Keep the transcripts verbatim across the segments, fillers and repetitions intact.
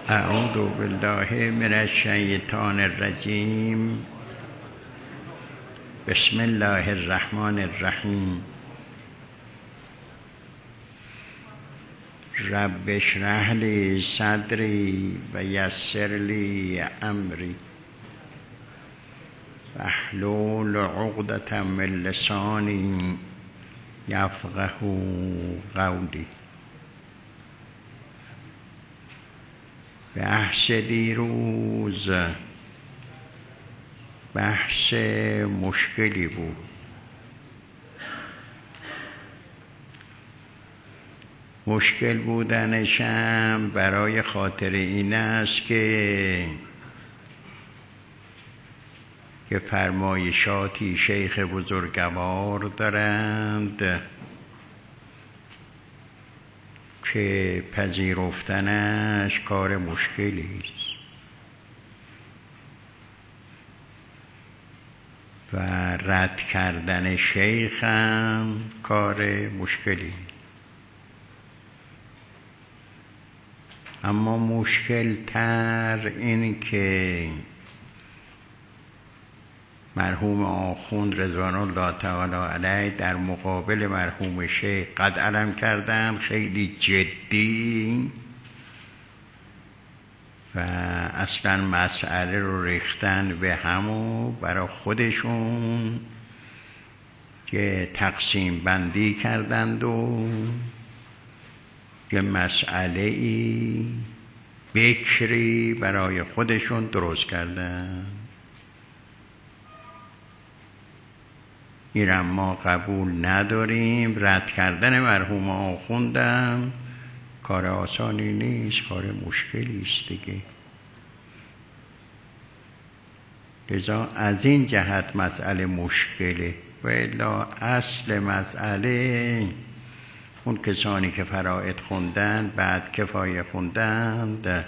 اعوذ بالله من الشیطان الرجیم. بسم الله الرحمن الرحیم. رب اشرح لی صدری و یسر لی امری واحلل عقدة من لسانی یفقه قولی. بحث دیروز بحث مشکلی بود. مشکل بودنشم برای خاطر این است که که فرمایشاتی شیخ بزرگوار دارند که پذیرفتنش کار مشکلی است و رد کردن شیخ هم کار مشکلی. اما مشکل تر این که مرحوم آخوند رضوان الله تعالی علیه در مقابل مرحوم شیخ قد علم کردن خیلی جدی و اصلا مسئله رو ریختن به هم و برای خودشون که تقسیم بندی کردند و که مسئله ای بکری برای خودشون درست کردن. این ما قبول نداریم. رد کردن مرحوم آخوندم کار آسانی نیست، کار مشکلی است دیگه. لذا از این جهت مسئله مشکله و الا اصل مسئله اون کسانی که فرائض خوندن بعد کفایه خوندند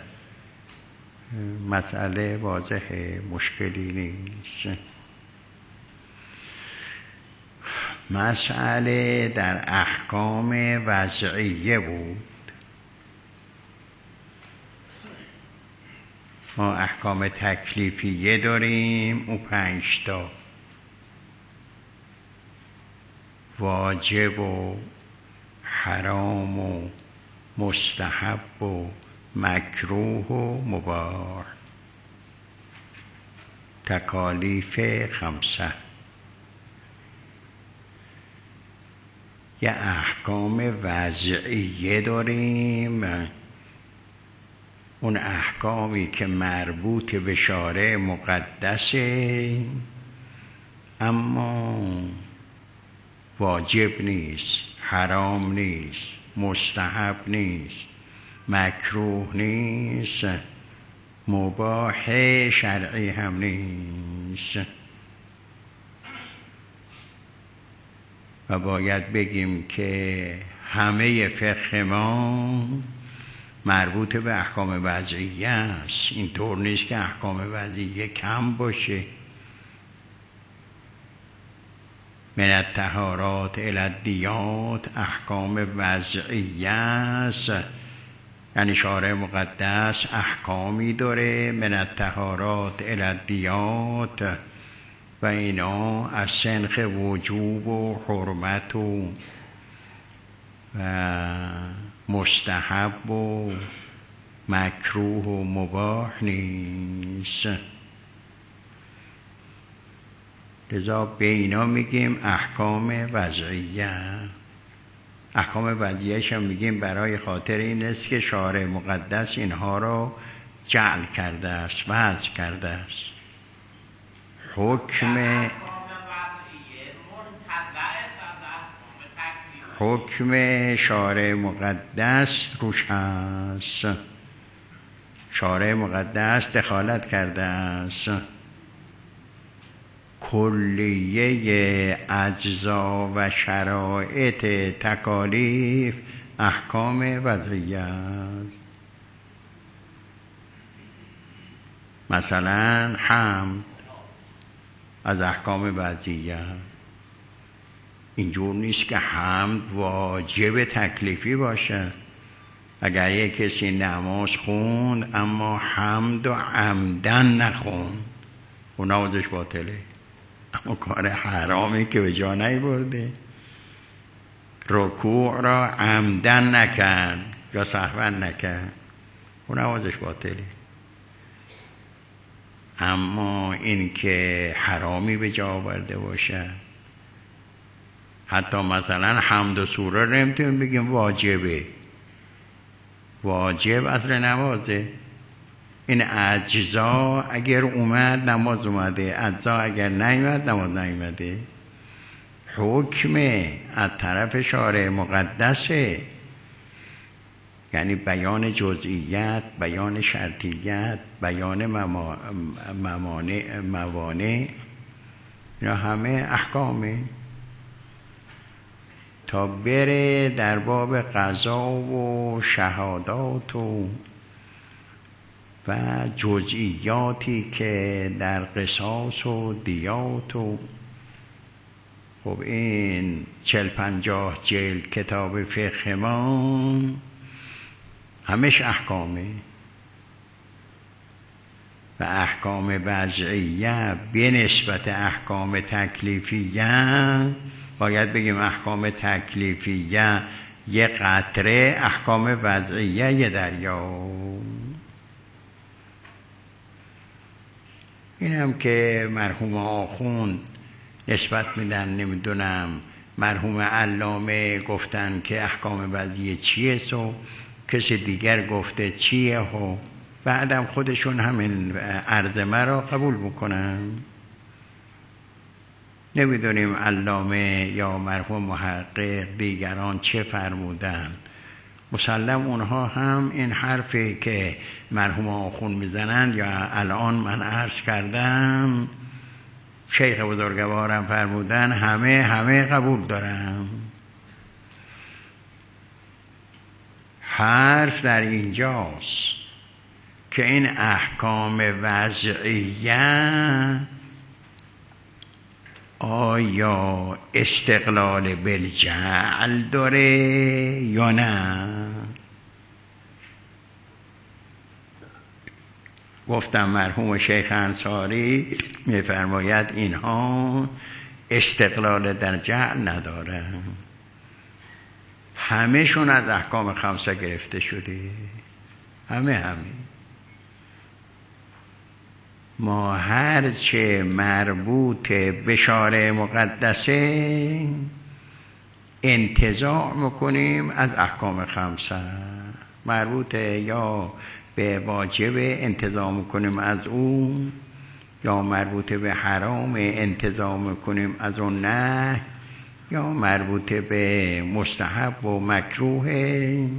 مسئله واضح مشکلی نیست. مسئله در احکام وضعیه بود. ما احکام تکلیفیه داریم، او پنج تا واجب و حرام و مستحب و مکروه و مباح. تکالیف خمسه. یه احکام وضعیه داریم، اون احکامی که مربوط به شارع مقدسه اما واجب نیست، حرام نیست، مستحب نیست، مکروه نیست، مباح شرعی هم نیست. و باید بگیم که همه فقه ما مربوط به احکام وضعیه است. این طور نیست که احکام وضعیه کم باشه. من الطهارات الی الدیات احکام وضعیه است، یعنی شارع مقدس احکامی داره من الطهارات الی الدیات و اینا از سنخ وجوب و حرمت و مستحب و مکروه و مباح نیست. لذا به اینا میگیم احکام وضعیه. احکام وضعیهش هم میگیم برای خاطر این است که شارع مقدس اینها رو جعل کرده است، وضع کرده است. حکم حکم شارع مقدس روش هست. شارع مقدس دخالت کرده است. کلیه اجزا و شرایط تکالیف احکام وضعیه است. مثلا حمد از احکام وضعیه. اینجور نیست که حمد واجب تکلیفی باشه. اگر یک کسی نماز خوند اما حمد و عمدن نخوند و نمازش باطله، اما کار حرامی که به جا نیبرده، رکوع را عمدن نکرد یا سهوا نکرد و نمازش باطله. اما این که حرامی به جا آورده باشد، حتی مثلا حمد و سوره رو نمیتونیم بگیم واجبه، واجب اصل نمازه. این اجزا اگر اومد نماز اومده، اجزا اگر نیومد نماز نیومده. حکم از طرف شارع مقدسه، یعنی بیان جزئیات، بیان شرطیات، بیان موانع موانع اینا همه احکامه. تا بره در باب قضا و شهادات و و جزئیاتی که در قصاص و دیات و خب این چل پنجاه جلد کتاب فقه ما همش احکامه و احکام وضعیه به نسبت احکام تکلیفیه. باید بگیم احکام تکلیفیه یه قطره، احکام وضعیه یه دریا. این هم که مرحوم آخوند نسبت میدن، نمیدونم مرحوم علامه گفتن که احکام وضعیه چیه و کسی دیگر گفته چیه و بعدم خودشون همین عرضمه را قبول بکنن. نمیدونیم علامه یا مرحوم محقق دیگران چه فرمودن. مسلم اونها هم این حرفی که مرحوم آخوند میزنند یا الان من عرض کردم شیخ بزرگوارم فرمودن، همه همه قبول دارم. حرف در اینجاست که این احکام وضعیه آیا استقلال بالجعل داره یا نه؟ گفتم مرحوم شیخ انصاری میفرماید اینها استقلال در جعل نداره، همه شون از احکام خمسه گرفته شده، همه همه. ما هرچه مربوط به شارع مقدسه انتزاع میکنیم از احکام خمسه. مربوط یا به واجب انتزاع میکنیم از اون، یا مربوط به حرام انتزاع میکنیم از اون نه، یا مربوط به مستحب و مکروه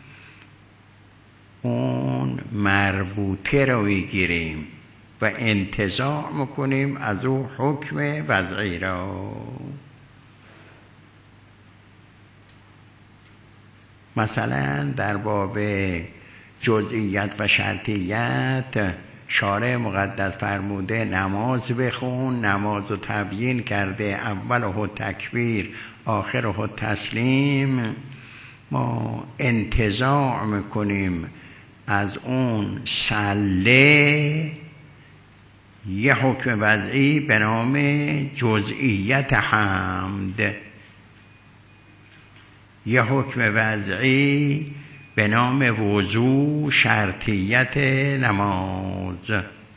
اون مربوطه رو بگیریم و انتزاع میکنیم از او حکم وضعی را. مثلا در باب جزئیات و شرطیات شارع مقدس فرموده نماز بخون، نماز رو تبیین کرده، اولها تکبیر آخرها تسلیم. ما انتزاع میکنیم از اون سله یه حکم وضعی به نام جزئیت حمد، یه حکم وضعی به نام وضو شرطیت نماز،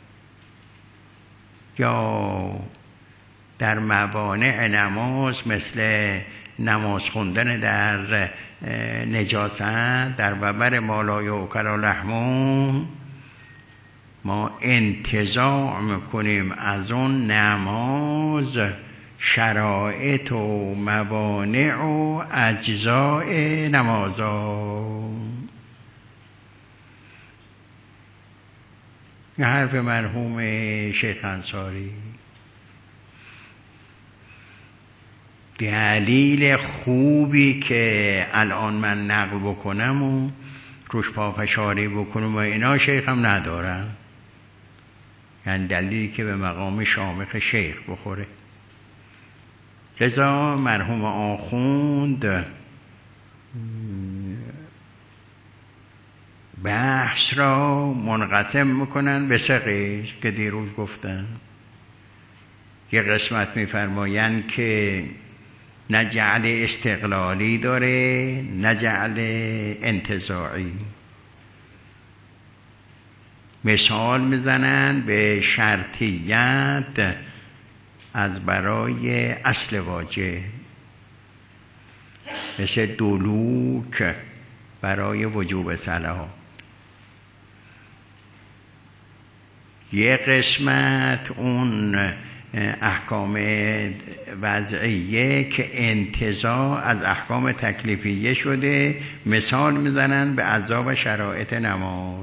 یا در موانع نماز مثل نماز خوندن در نجاست، در وبر مالای و کلا لحمون ما انتزاع میکنیم از اون نماز شرایط و موانع و اجزاء نمازا. این حرف مرحوم شیخ انصاری. دلیل خوبی که الان من نقل بکنم و روش پافشاری بکنم و اینا شیخ هم ندارم، یعنی دلیلی که به مقام شامخ شیخ بخوره. لذا مرحوم آخوند بحث را منقسم میکنن به سه قسم که دیروز گفتم. یه قسمت میفرمایند که نه جعل استقلالی داره نه جعل انتزاعی. مثال میزنن به شرطیت از برای اصل واجب، مثل دلوک برای وجوب صلاح. یه قسمت اون احکام وضعیه که انتزاع از احکام تکلیفیه شده، مثال میزنن به اعضا و شرایط نماز،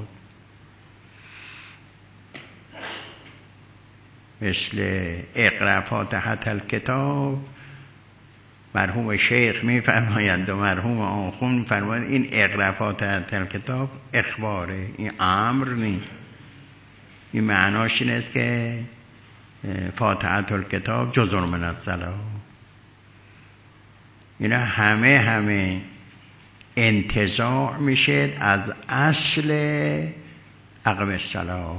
مثل اقرأ فاتحة الکتاب. مرحوم شیخ میفرمایند و مرحوم آخوند میفرمایند این اقرأ فاتحة الکتاب اخباره، این امر نیست. این معناش این است که فاتحة الکتاب جزء من الصلاة. اینا همه همه انتزاع میشه از اصل اقم الصلاة،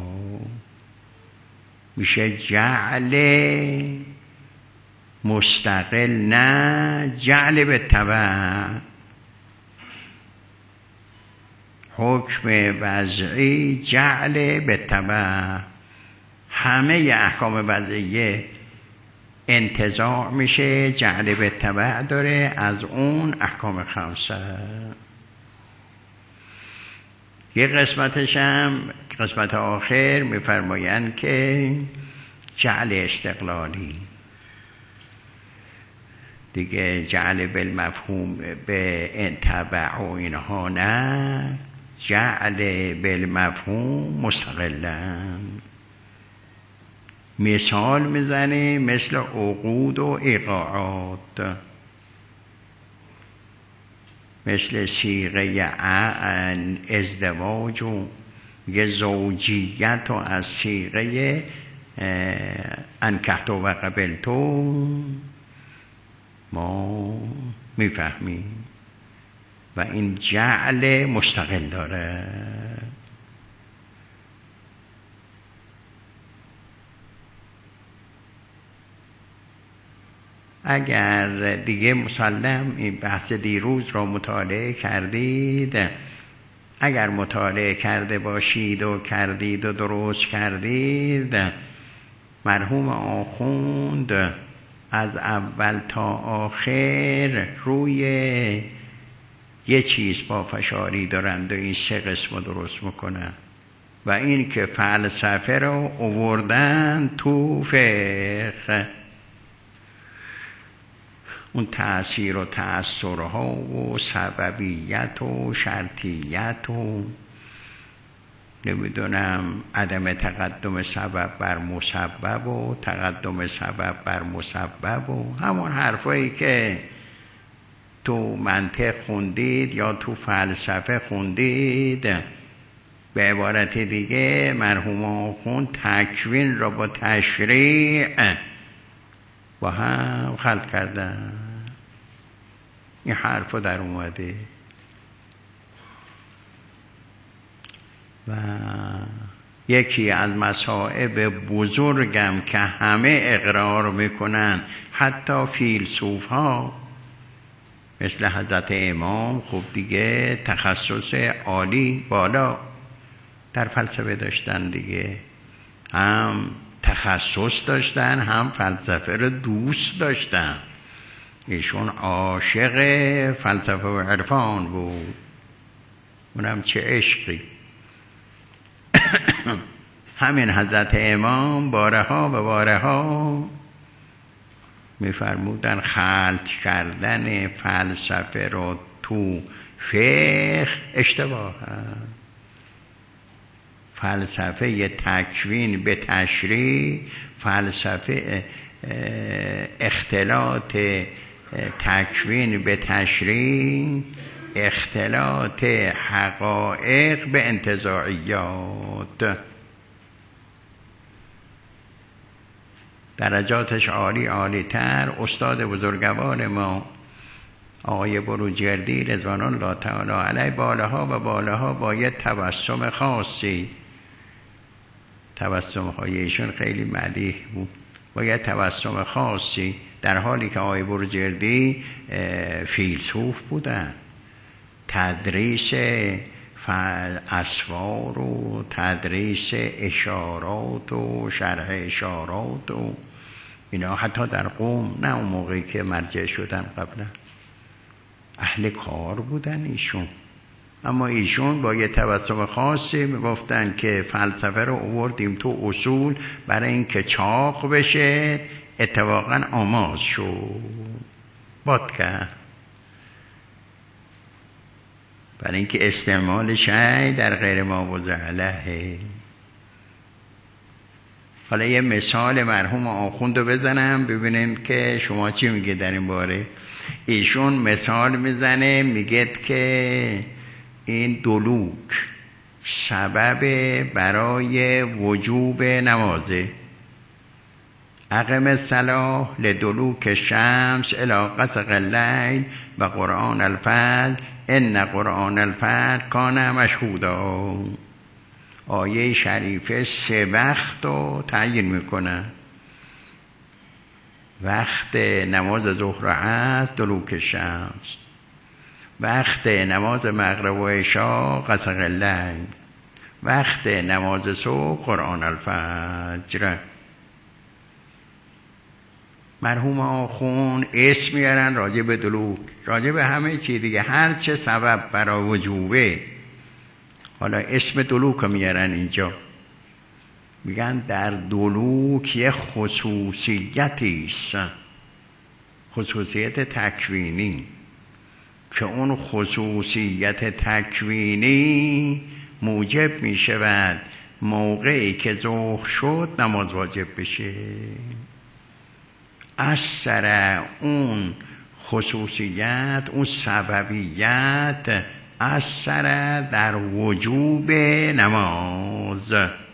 میشه جعل مستقل نه جعل به تبع. حکم وضعی جعل به تبع. همه احکام وضعیه انتزاع میشه، جعل به تبع داره از اون احکام خمسه. یه قسمتش هم قسمت آخر میفرمایند که جعل استقلالی دیگه، جعل بالمفهوم به انتبع و اینها نه، جعل بالمفهوم مستقلن. مثال میزنه مثل عقود و ایقاعات، مثل صیغه ازدواج و یه زوجیت و از صیغه انکحت و قبلتو ما میفهمیم و این جعل مستقل داره. اگر دیگه مسلم این بحث دیروز را مطالعه کردید، اگر مطالعه کرده باشید و کردید و درست کردید، مرحوم آخوند از اول تا آخر روی یه چیز با فشاری دارند و این سه قسم درست میکنن و این که فلسفه رو آوردن تو فقه، اون تأثیر و تأثرها و سببیت و شرطیت و نمیدونم عدم تقدم سبب بر مسبب و تقدم سبب بر مسبب و همون حرفایی که تو منطق خوندید یا تو فلسفه خوندید. به عبارت دیگه مرحوم آخوند تکوین را با تشریع با هم خلق کردن. این حرف در اومده و یکی از مصائب بزرگم که همه اقرار میکنن، حتی فیلسوف ها مثل حضرت امام، خب دیگه تخصص عالی بالا در فلسفه داشتن دیگه، هم تخصص داشتن هم فلسفه رو دوست داشتن. ایشون عاشق فلسفه و عرفان بود، اونم چه عشقی. همین حضرت امام بارها و بارها میفرمودن خلط کردن فلسفه رو تو فقه اشتباه هست. فلسفه تکوین به تشریع، فلسفه اختلاط تکوین به تشریع، اختلاط حقایق به انتزاعیات، درجاتش عالی عالی تر. استاد بزرگوار ما آقای بروجردی رضوان الله تعالی علیه بالاها و بالاها با یه تبسم خاصی، تبسم های ایشون خیلی ملیح بود، با یه تبسم خاصی، در حالی که آقای بروجردی فیلسوف بودن، تدریس اسوار و تدریس اشارات و شرح اشارات و اینا حتی در قم، نه اون موقعی که مرجع شدن قبلا، اهل کار بودن ایشون. اما ایشون با یه تبسم خاصی میگفتن که فلسفه رو آوردیم تو اصول برای اینکه چاق بشه، اتفاقا آماز شد، باد کرد، برای اینکه استعمال شی در غیر ما وضع علیه. حالا یه مثال مرحوم آخوند رو بزنم ببینیم که شما چی میگه در این باره. ایشون مثال میزنه، میگه که این دلوک سبب برای وجوب نمازه. اقم الصلاة لدلوک شمس الی غسق اللیل و قرآن الفجر ان قرآن الفجر کان مشهودا. آیه شریفه سه وقت رو تعیین میکنه. وقت نماز ظهر و عصر دلوک شمس، وقت نماز مغرب و عشاء غسق اللیل، وقت نماز صبح قرآن الفجر. مرحوم آخون اسم میارن راجع به دلوک، راجع به همه چی دیگه، هر چه سبب برای وجوبه. حالا اسم دلوک میارن اینجا، میگن در دلوک یه خصوصیتی است، خصوصیت تکوینی، که اون خصوصیت تکوینی موجب میشود موقعی که ظهر شد نماز واجب بشه. اثر اون خصوصیت، اون سببیت اثر در وجوب نماز.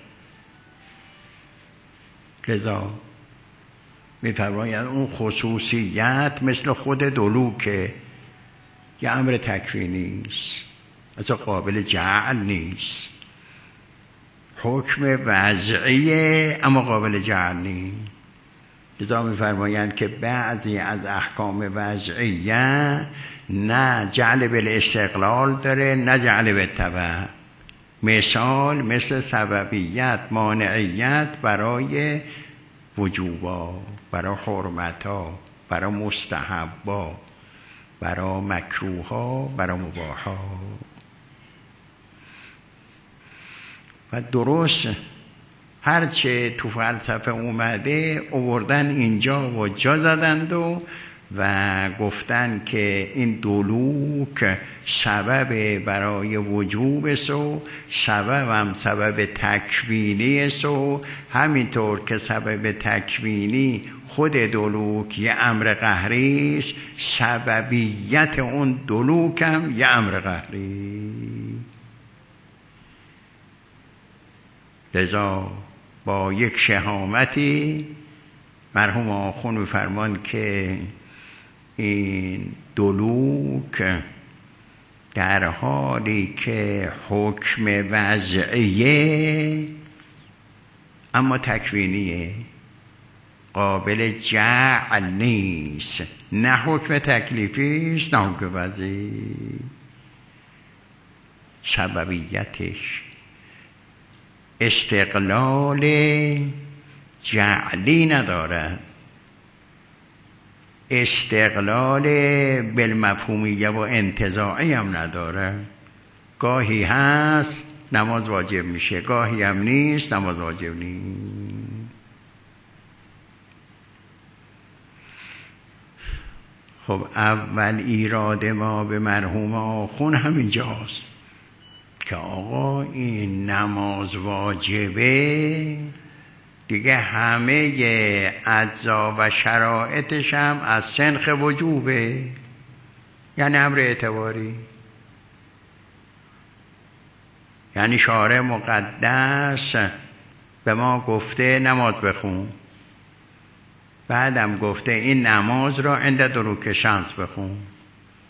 لذا می‌فرماید اون خصوصیت مثل خود دلوکه، یه امر تکوینی است، اصلا قابل جعل نیست، حکم وضعیه اما قابل جعل نیست. لذا می‌فرمایند که بعضی از احکام وضعیه نه جعل بالاستقلال داره نه جعل بالتبع. مثال مثل سببیت، مانعیت برای وجوبا، برای حرمتا، برای مستحبا، برای مکروها، برای مباحا. و درست هرچه تو فلسفه اومده آوردن اینجا و جا زدند و و گفتن که این دلوک سبب برای وجوب است و سبب هم سبب تکوینی است و همینطور که سبب تکوینی خود دلوک یه امر قهری است، سببیت اون دلوک هم یه امر قهری. لذا با یک شهامتی مرحوم آخوند می‌فرمان که این دلوک در حالی که حکم وضعیه اما تکوینیه، قابل جعل نیست، نه حکم تکلیفی است نه حکم وضعی. سببیتش استقلال جعلی ندارد، استقلال بالمفهومیه و انتزاعی هم نداره. گاهی هست نماز واجب میشه، گاهی هم نیست نماز واجب نیست. خب اول ایراد ما به مرحوم آخوند همینجاست که آقا این نماز واجبه دیگه، همه اجزا و شرایطش هم از سنخ وجوبه، یعنی امر اعتباری. یعنی شارع مقدس به ما گفته نماز بخون، بعدم گفته این نماز را عند دلوک شمس بخون.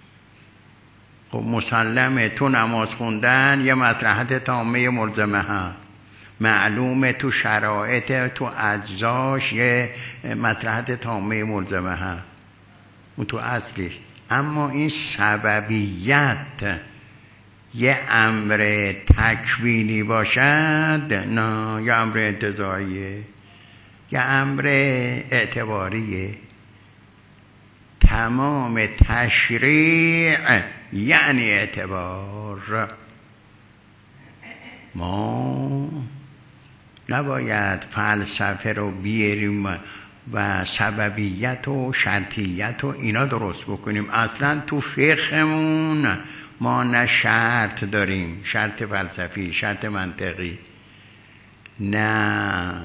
خب مسلمه تو نماز خوندن یه مصلحت تامه ملزمه هست، معلومه تو شرایط تو اجزاش یه مصلحت تامه ملزمه هست، اون تو اصلیش. اما این سببیت یه امر تکوینی باشد، نه، یه امر انتزاعیه، یه امر اعتباریه. تمام تشریع یعنی اعتبار. ما نباید فلسفه رو بیاریم و سببیت و شرطیت و اینا درست بکنیم. اصلا تو فقهمون ما نه شرط داریم، شرط فلسفی، شرط منطقی، نه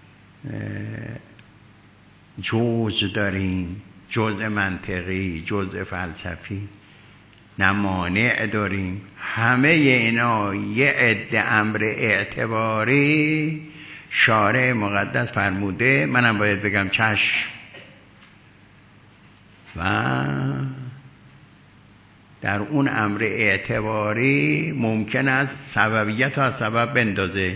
جزء داریم، جزء منطقی، جزء فلسفی، نه مانع داریم. همه اینا یه عده امر اعتباری شارع مقدس فرموده، منم باید بگم چشم. و در اون امر اعتباری ممکن است سببیت از سبب بندازه،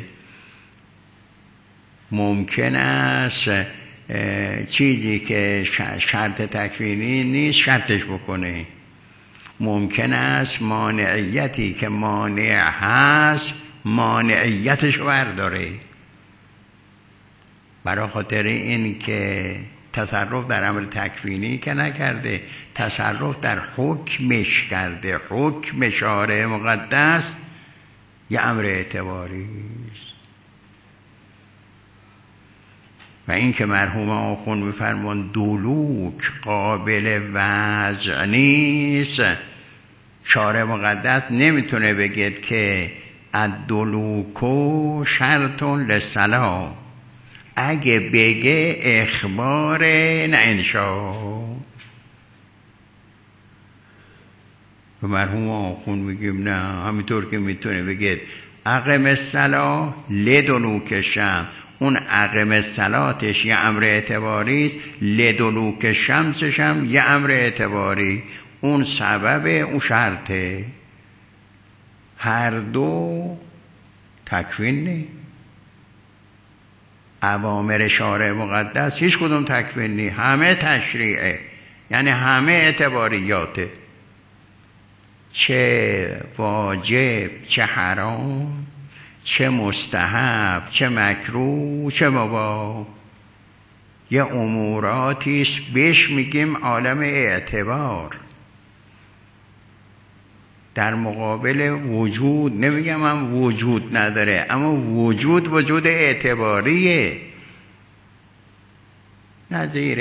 ممکن است چیزی که شرط تکوینی نیست شرطش بکنه، ممکن است مانعیتی که مانع هست مانعیتش برداره. برای خاطر این که تصرف در امر تکوینی که نکرده، تصرف در حکمش کرده. حکم شارع مقدس یه امر اعتباری است. و این که مرحوم آخوند می‌فرمان دلوک قابل وضع نیست، شارع مقدس نمیتونه بگید که الدلوک شرط للصلاة. اگه بگه اخبار نه انشاء. و مرحوم آخوند میگیم نه، همینطور که میتونه بگید اقم الصلاة لدلوک شمس، اون اقم الصلاتش یه امر اعتباری است، لدلوک شمسش هم یه امر اعتباری، اون سبب اون شرطه. هر دو تکوین نیست. اوامر شارع مقدس هیچ کدوم تکوین نیست، همه تشریعه، یعنی همه اعتباریاته، چه واجب چه حرام، چه مستحب چه مکروه چه مباح، یه اموراتیست بهش میگیم عالم اعتبار. در مقابل وجود نمیگم هم وجود نداره، اما وجود وجود اعتباریه، نظیر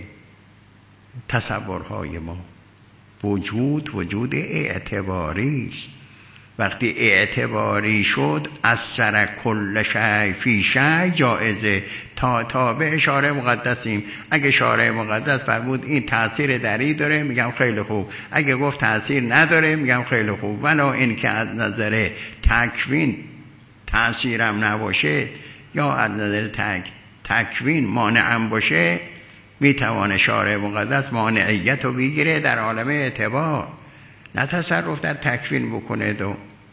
تصورهای ما. وجود وجود اعتباری است. وقتی اعتباری شد از سر کل شیء فی شیء جایزه. تا تابع شارع مقدسیم. اگه شارع مقدس فرمود این تأثیر دری داره میگم خیلی خوب، اگه گفت تأثیر نداره میگم خیلی خوب. ولی این که از نظر تکوین تأثیرم نباشه یا از نظر تک تکوین مانعم باشه، میتوانه شارع مقدس مانعیت رو بگیره در عالم اعتبار، نه تصرف در تکوین بکنه دو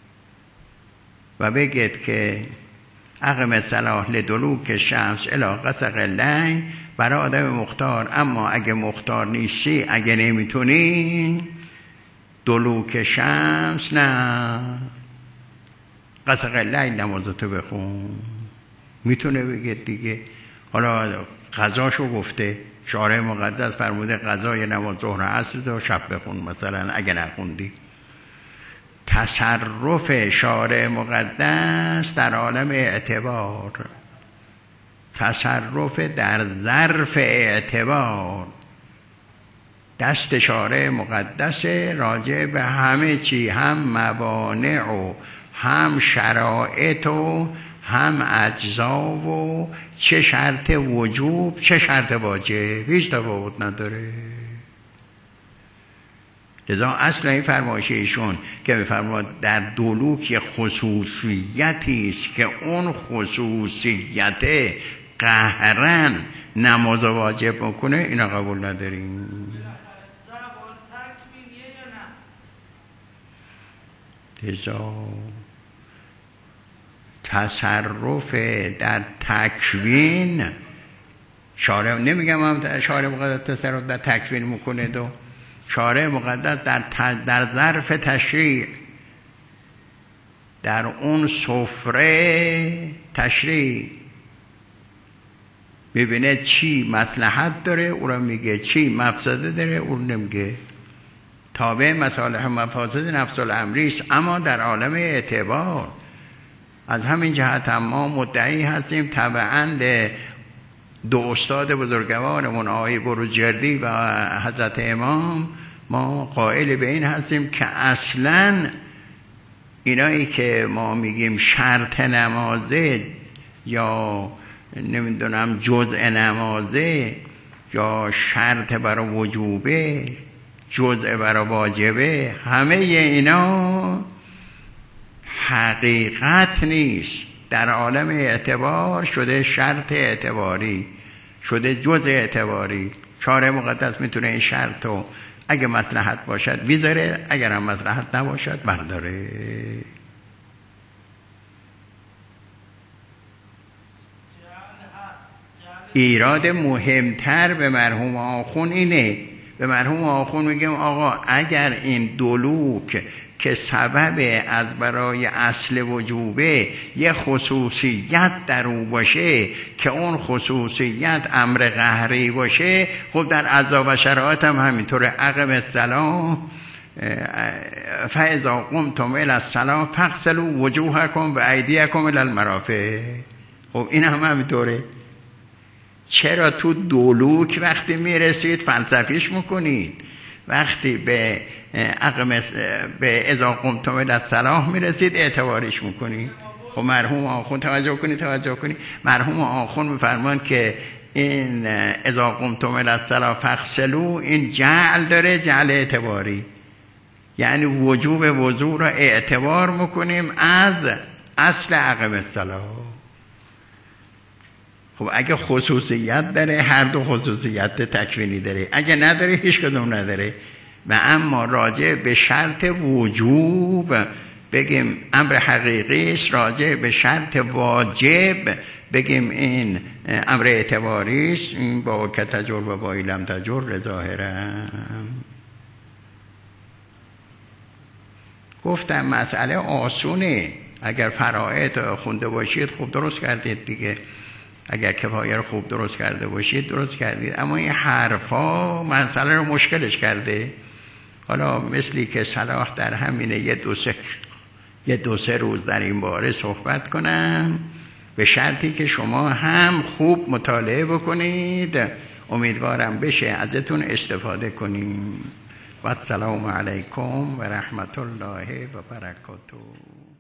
و بگید که اقم الصلاة لدلوک شمس الی غسق اللیل برای آدم مختار. اما اگه مختار نیستی، اگه نمیتونی دلوک شمس، نه غسق اللیل نمازتو بخون. میتونه بگید دیگه حالا قضاشو گفته، شارع مقدس فرموده قضای نماز ظهر عصر دو شب بخون مثلا اگه نخوندی. تصرف شارع مقدس در عالم اعتبار، تصرف در ظرف اعتبار، دست شارع مقدس راجع به همه چی، هم موانع و هم شرایط و هم اجزا و چه شرط وجوب چه شرط واجب، هیچ تفاوت نداره. لذا اصل این فرمایش ایشون که میفرماد در دلوک یه خصوصیتی است که اون خصوصیت قهرن نماز واجب میکنه، اینا قبول نداریم. لذا تصرف در تکوین شارع، نمیگم هم شارع مقدس تصرف در تکوین میکنه، دو شارع مقدس در, در ظرف تشریع، در اون سفره تشریع ببینه چی مصلحت داره او را میگه، چی مفسده داره او نمیگه، تابع مصالح مفاسد نفس الامری است. اما در عالم اعتبار از همین جهت هم ما مدعی هستیم طبعاً دو استاد بزرگوارمون آقای بروجردی و حضرت امام، ما قائل به این هستیم که اصلاً اینایی که ما میگیم شرط نمازه یا نمیدونم جزء نمازه یا شرط برای وجوبه، جزء برای واجبه، همه اینا حقیقت نیست. در عالم اعتبار شده شرط اعتباری، شده جزء اعتباری. شارع مقدس میتونه این شرط رو اگه مصلحت باشد بیذاره، اگر هم مصلحت نباشد برداره. ایراد مهمتر به مرحوم آخون اینه، به مرحوم آخون میگم آقا اگر این دلوک که سبب از برای اصل وجوبه یه خصوصیت در او باشه که اون خصوصیت امر قهری باشه، خب در اعضا و شرایط هم همینطوره. اقم الصلاة فاذا قمتم الی الصلاة فاغسلوا وجوهکم و ایدیکم الی المرافق. خب این هم همینطوره. چرا تو دلوک وقتی میرسید فلسفیش میکنید، وقتی به اقم به اذا قمتم الی الصلاة میرسید اعتبارش میکنید؟ خب مرحوم آخون توجه کنید توجه کنید مرحوم آخون میفرمان که این اذا قمتم الی الصلاة فاغسلوا این جعل داره، جعل اعتباری، یعنی وجوب وضو را اعتبار میکنیم از اصل اقم الصلاة. خب اگه خصوصیت داره، هر دو خصوصیت تکوینی داره، اگه نداره هیچ کدوم نداره. و اما راجع به شرط وجوب بگیم امر حقیقی است، راجع به شرط واجب بگیم این امر اعتباری است. این با که تجر و با لم تجر ظاهرا. گفتم مسئله آسونه، اگر فرائض خونده باشید خب درست کردید دیگه، اگر کفایه رو خوب درست کرده باشید درست کردید. اما این حرفا مسئله رو مشکلش کرده. حالا مثلی که صلاح در همینه یه دو سه یه دو سه روز در این باره صحبت کنم، به شرطی که شما هم خوب مطالعه بکنید. امیدوارم بشه ازتون استفاده کنیم. و السلام علیکم و رحمت الله و برکاته.